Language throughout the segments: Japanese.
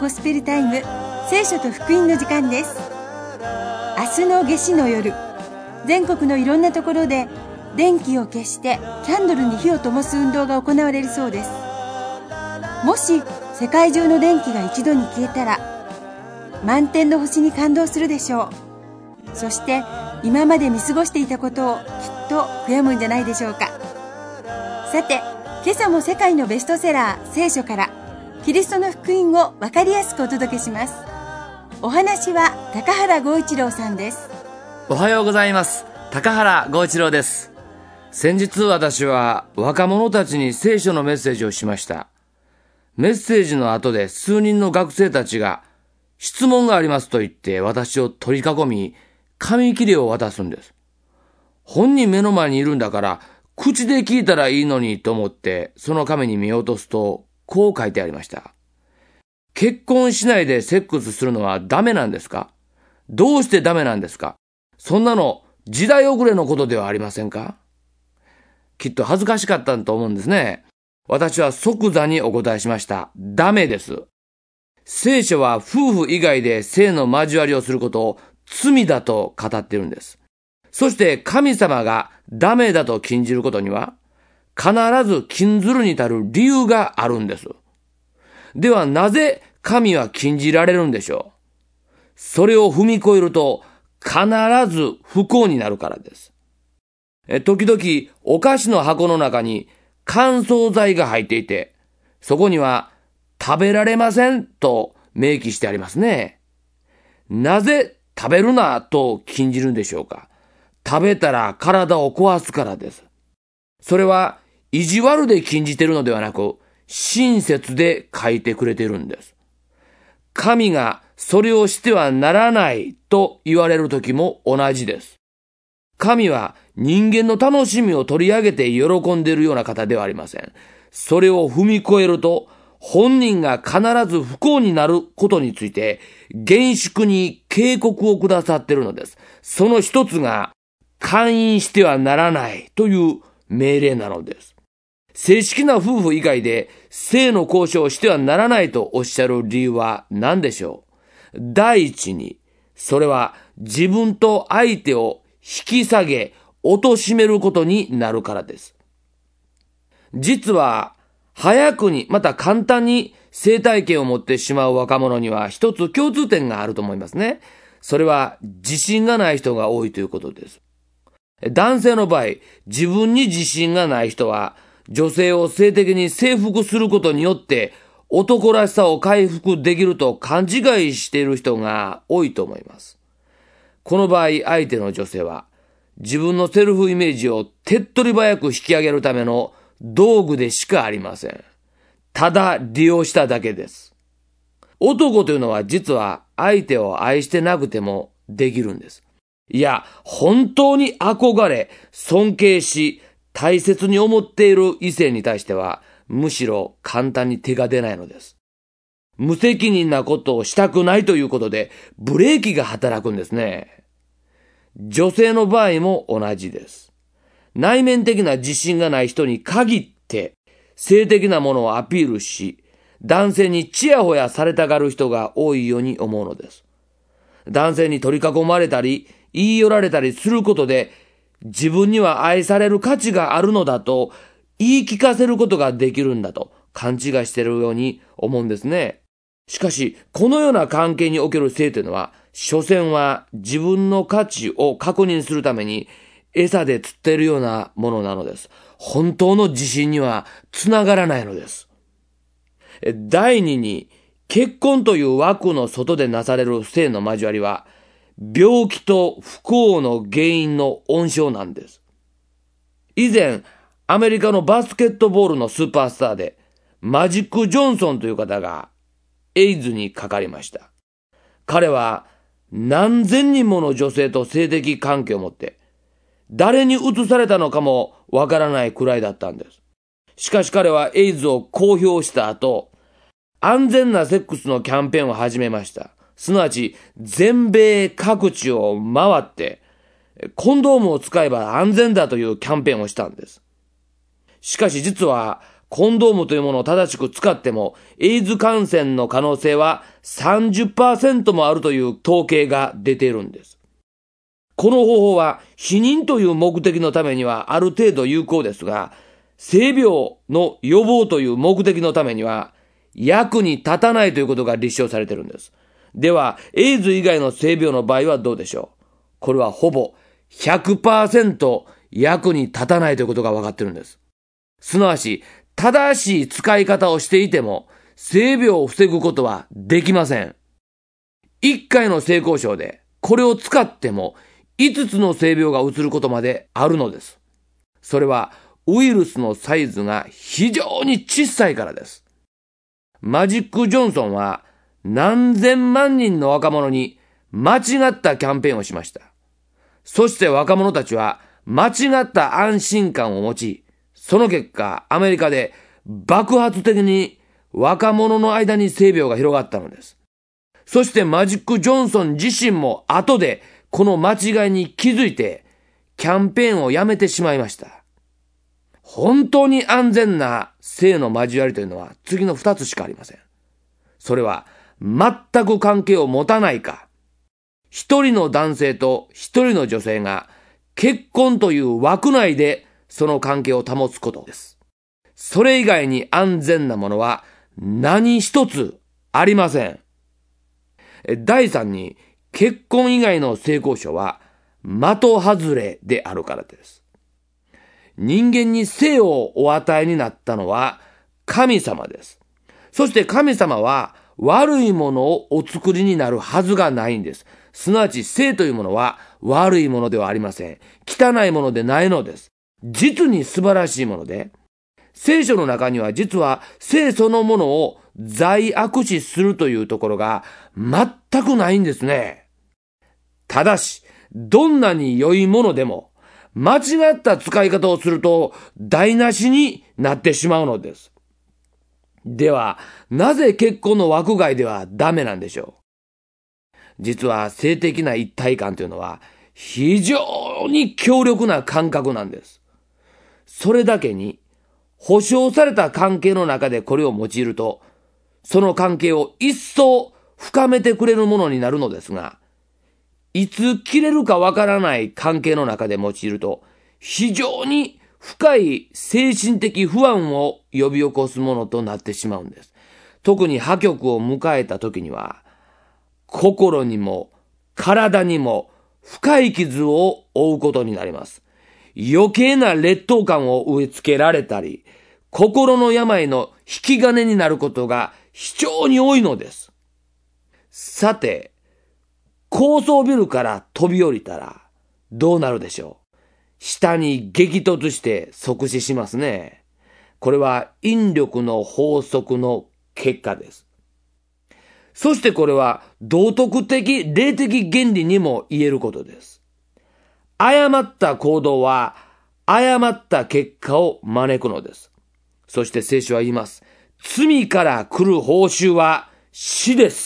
ゴスペルタイム、聖書と福音の時間です。明日の夏至の夜、全国のいろんなところで電気を消してキャンドルに火を灯す運動が行われるそうです。もし世界中の電気が一度に消えたら、満天の星に感動するでしょう。そして今まで見過ごしていたことをきっと悔やむんじゃないでしょうか。さて、今朝も世界のベストセラー聖書からキリストの福音を分かりやすくお届けします。お話は高原剛一郎さんです。 おはようございます。高原剛一郎です。先日私は若者たちに聖書のメッセージをしました。メッセージの後で数人の学生たちが質問がありますと言って私を取り囲み、紙切れを渡すんです。本人目の前にいるんだから口で聞いたらいいのにと思ってその紙に見落とすとこう書いてありました。結婚しないでセックスするのはダメなんですか？どうしてダメなんですか？そんなの時代遅れのことではありませんか？きっと恥ずかしかったと思うんですね。私は即座にお答えしました。ダメです。聖書は夫婦以外で性の交わりをすることを罪だと語っているんです。そして神様がダメだと禁じることには必ず禁ずるに足る理由があるんです。ではなぜ神は禁じられるんでしょう？それを踏み越えると必ず不幸になるからです。時々お菓子の箱の中に乾燥剤が入っていて、そこには食べられませんと明記してありますね。なぜ食べるなと禁じるんでしょうか？食べたら体を壊すからです。それは意地悪で禁じているのではなく、親切で書いてくれているんです。神がそれをしてはならないと言われる時も同じです。神は人間の楽しみを取り上げて喜んでいるような方ではありません。それを踏み越えると、本人が必ず不幸になることについて厳粛に警告をくださっているのです。その一つが、姦淫してはならないという命令なのです。正式な夫婦以外で性の交渉をしてはならないとおっしゃる理由は何でしょう？第一に、それは自分と相手を引き下げ、貶めることになるからです。実は、早くに、また簡単に性体験を持ってしまう若者には一つ共通点があると思いますね。それは自信がない人が多いということです。男性の場合、自分に自信がない人は、女性を性的に征服することによって、男らしさを回復できると勘違いしている人が多いと思います。この場合、相手の女性は、自分のセルフイメージを手っ取り早く引き上げるための道具でしかありません。ただ利用しただけです。男というのは実は相手を愛してなくてもできるんです。いや、本当に憧れ、尊敬し、大切に思っている異性に対しては、むしろ簡単に手が出ないのです。無責任なことをしたくないということで、ブレーキが働くんですね。女性の場合も同じです。内面的な自信がない人に限って、性的なものをアピールし、男性にチヤホヤされたがる人が多いように思うのです。男性に取り囲まれたり、言い寄られたりすることで、自分には愛される価値があるのだと言い聞かせることができるんだと勘違いしているように思うんですね。しかし、このような関係における性というのは、所詮は自分の価値を確認するために餌で釣っているようなものなのです。本当の自信にはつながらないのです。第二に、結婚という枠の外でなされる性の交わりは、病気と不幸の原因の温床なんです。以前、アメリカのバスケットボールのスーパースターで、マジック・ジョンソンという方がエイズにかかりました。彼は何千人もの女性と性的関係を持って、誰に移されたのかもわからないくらいだったんです。しかし彼はエイズを公表した後、安全なセックスのキャンペーンを始めました。すなわち全米各地を回ってコンドームを使えば安全だというキャンペーンをしたんです。しかし実はコンドームというものを正しく使っても、エイズ感染の可能性は 30% もあるという統計が出ているんです。この方法は避妊という目的のためにはある程度有効ですが、性病の予防という目的のためには役に立たないということが立証されているんです。では、エイズ以外の性病の場合はどうでしょう。これはほぼ 100% 役に立たないということが分かっているんです。すなわち、正しい使い方をしていても、性病を防ぐことはできません。1回の性交渉で、これを使っても、5つの性病がうつることまであるのです。それは、ウイルスのサイズが非常に小さいからです。マジック・ジョンソンは、何千万人の若者に間違ったキャンペーンをしました。そして若者たちは、間違った安心感を持ち、その結果、アメリカで爆発的に若者の間に性病が広がったのです。そしてマジック・ジョンソン自身も後でこの間違いに気づいてキャンペーンをやめてしまいました。本当に安全な性の交わりというのは次の2つしかありません。それは全く関係を持たないか、一人の男性と一人の女性が結婚という枠内でその関係を保つことです。それ以外に安全なものは何一つありません。第3に、結婚以外の性交渉は的外れであるからです。人間に性をお与えになったのは神様です。そして神様は悪いものをお作りになるはずがないんです。すなわち性というものは悪いものではありません。汚いものでないのです。実に素晴らしいもので、聖書の中には実は性そのものを罪悪視するというところが全くないんですね。ただし、どんなに良いものでも間違った使い方をすると台無しになってしまうのです。では、なぜ結婚の枠外ではダメなんでしょう。実は性的な一体感というのは非常に強力な感覚なんです。それだけに保証された関係の中でこれを用いると、その関係を一層深めてくれるものになるのですが、いつ切れるかわからない関係の中で用いると、非常に深い精神的不安を呼び起こすものとなってしまうんです。特に破局を迎えた時には、心にも体にも深い傷を負うことになります。余計な劣等感を植え付けられたり、心の病の引き金になることが非常に多いのです。さて、高層ビルから飛び降りたらどうなるでしょう。下に激突して即死しますね。これは引力の法則の結果です。そしてこれは道徳的、霊的原理にも言えることです。誤った行動は誤った結果を招くのです。そして聖書は言います。罪から来る報酬は死です。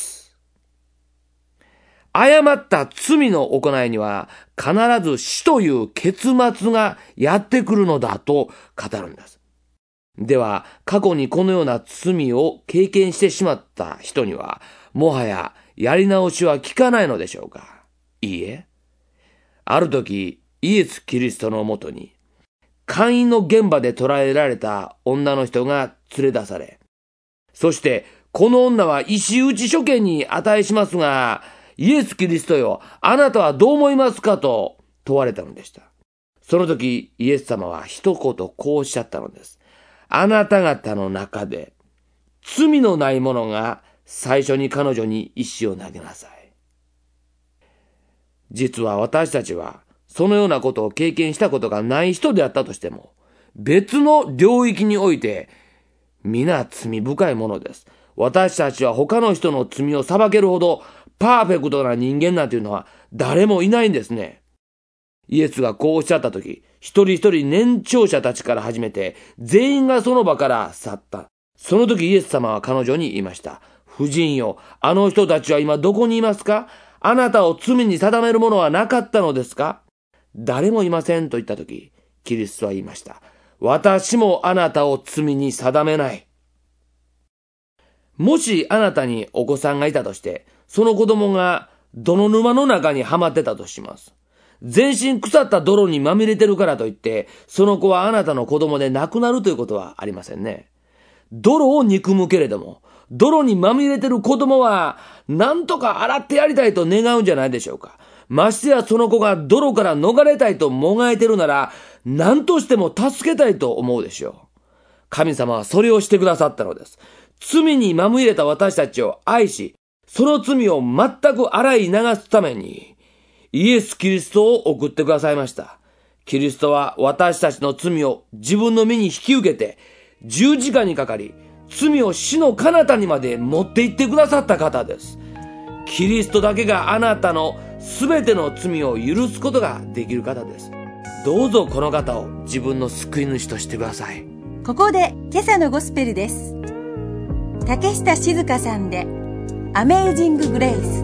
誤った罪の行いには必ず死という結末がやってくるのだと語るんです。では、過去にこのような罪を経験してしまった人には、もはややり直しは効かないのでしょうか。いいえ。ある時、イエス・キリストのもとに、姦淫の現場で捕らえられた女の人が連れ出され、そして、この女は石打ち処刑に値しますが、イエス・キリストよ、あなたはどう思いますかと問われたのでした。その時、イエス様は一言こうおっしゃったのです。あなた方の中で、罪のない者が最初に彼女に石を投げなさい。実は私たちは、そのようなことを経験したことがない人であったとしても、別の領域において、皆罪深いものです。私たちは他の人の罪を裁けるほどパーフェクトな人間なんていうのは誰もいないんですね。イエスがこうおっしゃったとき、一人一人年長者たちから始めて、全員がその場から去った。その時イエス様は彼女に言いました。夫人よ、あの人たちは今どこにいますか？あなたを罪に定めるものはなかったのですか？誰もいませんと言ったとき、キリストは言いました。 私もあなたを罪に定めない。もしあなたにお子さんがいたとして、その子供が泥沼の中にはまってたとします。全身腐った泥にまみれてるからといって、その子はあなたの子供で亡くなるということはありませんね。泥を憎むけれども、泥にまみれてる子供は、なんとか洗ってやりたいと願うんじゃないでしょうか。ましてやその子が泥から逃れたいともがいてるなら、何としても助けたいと思うでしょう。神様はそれをしてくださったのです。罪にまみれた私たちを愛し、その罪を全く洗い流すために、イエス・キリストを送ってくださいました。キリストは私たちの罪を自分の身に引き受けて、十字架にかかり、罪を死の彼方にまで持って行ってくださった方です。キリストだけがあなたのすべての罪を許すことができる方です。どうぞこの方を自分の救い主としてください。 ここで今朝のゴスペルです。竹下静香さんでアメイジング・グレイス。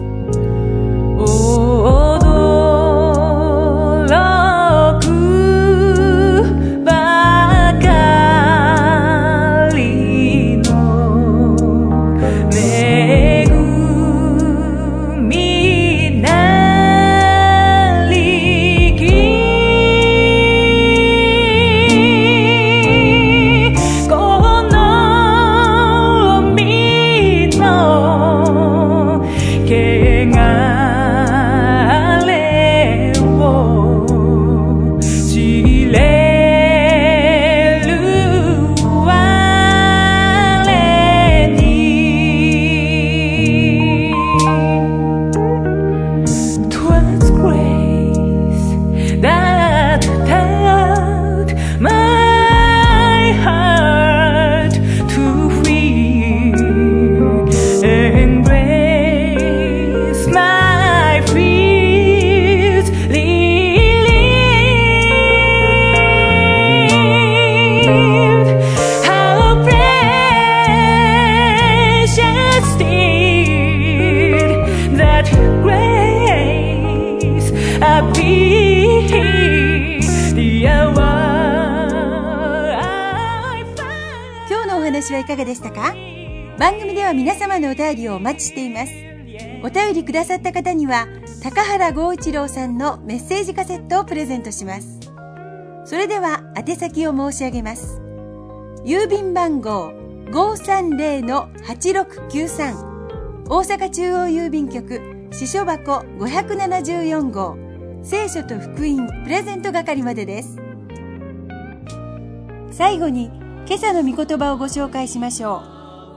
はいかがでしたか？番組では皆様のお便りをお待ちしています。お便りくださった方には高原剛一郎さんのメッセージカセットをプレゼントします。それでは宛先を申し上げます。郵便番号 530-8693 大阪中央郵便局支所箱574号聖書と福音プレゼント係までです。最後に今朝の御言葉をご紹介しましょ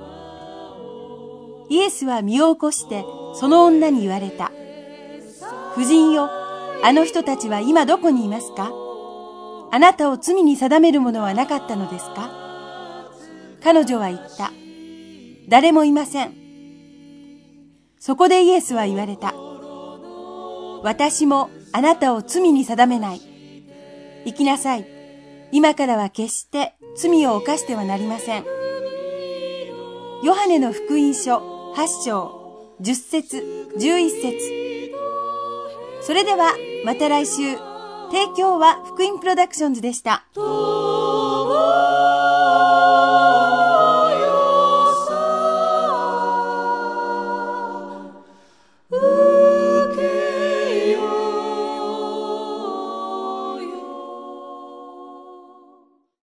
う。イエスは身を起こしてその女に言われた。婦人よ、あの人たちは今どこにいますか？あなたを罪に定めるものはなかったのですか？彼女は言った。誰もいません。そこでイエスは言われた。私もあなたを罪に定めない。行きなさい。今からは決して罪を犯してはなりません。ヨハネの福音書8章10節11節。それではまた来週。提供は福音プロダクションズでした。